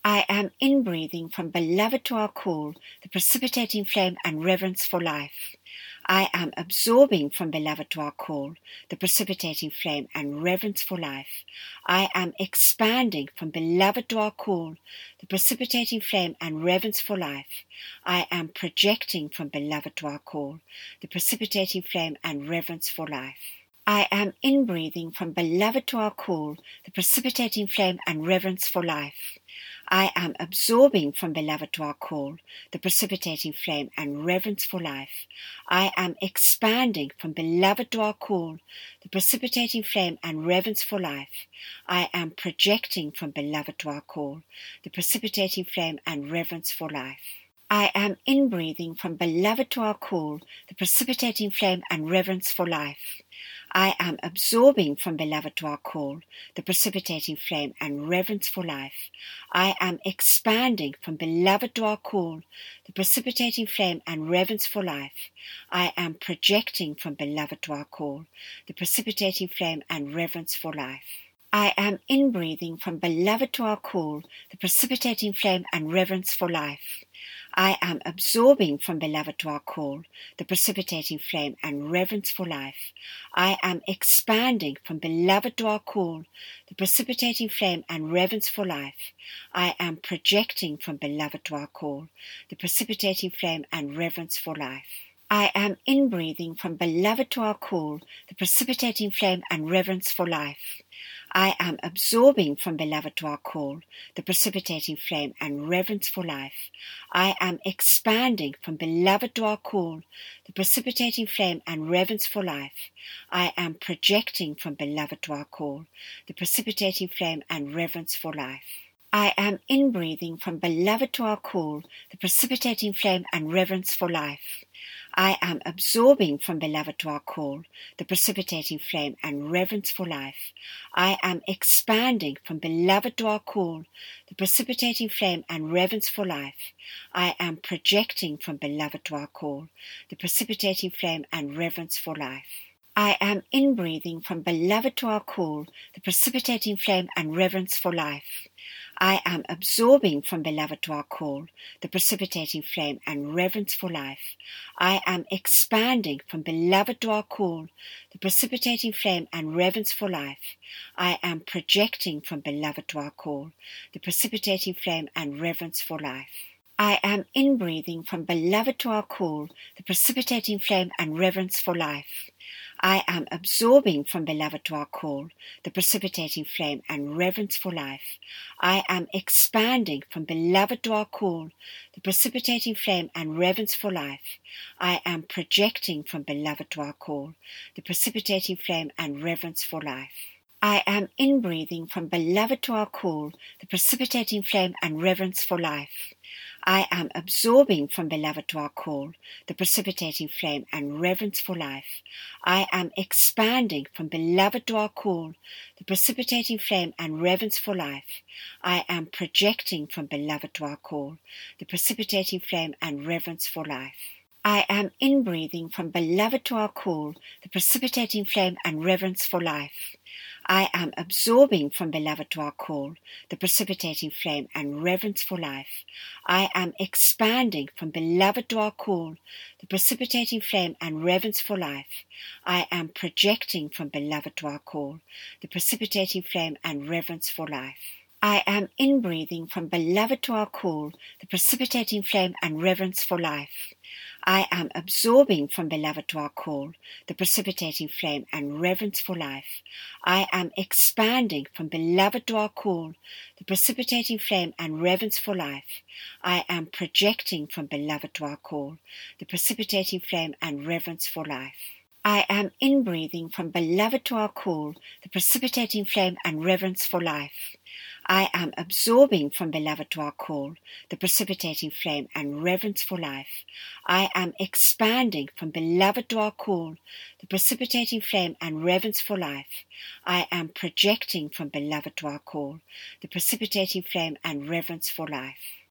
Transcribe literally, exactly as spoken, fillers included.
I am inbreathing from beloved to our call, the precipitating flame and reverence for life. I am absorbing from beloved to our call, the precipitating flame and reverence for life. I am expanding from beloved to our call, the precipitating flame and reverence for life. I am projecting from beloved to our call, the precipitating flame and reverence for life. I am inbreathing from beloved to our call, the precipitating flame and reverence for life. I am absorbing from beloved to our call, the precipitating flame and reverence for life. I am expanding from beloved to our call, the precipitating flame and reverence for life. I am projecting from beloved to our call, the precipitating flame and reverence for life. I am inbreathing from beloved to our call, the precipitating flame and reverence for life. I am absorbing from beloved to our call, the precipitating flame and reverence for life. I am expanding from beloved to our call, the precipitating flame and reverence for life. I am projecting from beloved to our call, the precipitating flame and reverence for life. I am inbreathing from beloved to our call, the precipitating flame and reverence for life. I am absorbing from beloved to our call, the precipitating flame and reverence for life. I am expanding from beloved to our call, the precipitating flame and reverence for life. I am projecting from beloved to our call, the precipitating flame and reverence for life. I am inbreathing from beloved to our call, the precipitating flame and reverence for life. I am absorbing from beloved to our call, the precipitating flame and reverence for life. I am expanding from beloved to our call, the precipitating flame and reverence for life. I am projecting from beloved to our call, the precipitating flame and reverence for life. I am inbreathing from beloved to our call, the precipitating flame and reverence for life. I am absorbing from beloved to our call, the precipitating flame and reverence for life. I am expanding from beloved to our call, the precipitating flame and reverence for life. I am projecting from beloved to our call, the precipitating flame and reverence for life. I am inbreathing from beloved to our call, the precipitating flame and reverence for life. I am absorbing from beloved to our call, the precipitating flame and reverence for life. I am expanding from beloved to our call, the precipitating flame and reverence for life. I am projecting from beloved to our call, the precipitating flame and reverence for life. I am inbreathing from beloved to our call, the precipitating flame and reverence for life. I am absorbing from beloved to our call, the precipitating flame and reverence for life. I am expanding from beloved to our call, the precipitating flame and reverence for life. I am projecting from beloved to our call, the precipitating flame and reverence for life. I am inbreathing from beloved to our call, the precipitating flame and reverence for life. I am absorbing from beloved to our call, the precipitating flame and reverence for life. I am expanding from beloved to our call, the precipitating flame and reverence for life. I am projecting from beloved to our call, the precipitating flame and reverence for life. I am inbreathing from beloved to our call, the precipitating flame and reverence for life. I am absorbing from beloved to our call, the precipitating flame and reverence for life. I am expanding from beloved to our call, the precipitating flame and reverence for life. I am projecting from beloved to our call, the precipitating flame and reverence for life. I am inbreathing from beloved to our call, the precipitating flame and reverence for life. I am absorbing from beloved to our call, the precipitating flame and reverence for life. I am expanding from beloved to our call, the precipitating flame and reverence for life. I am projecting from beloved to our call, the precipitating flame and reverence for life. I am inbreathing from beloved to our call, the precipitating flame and reverence for life. I am absorbing from beloved to our call, the precipitating flame and reverence for life. I am expanding from beloved to our call, the precipitating flame and reverence for life. I am projecting from beloved to our call, the precipitating flame and reverence for life.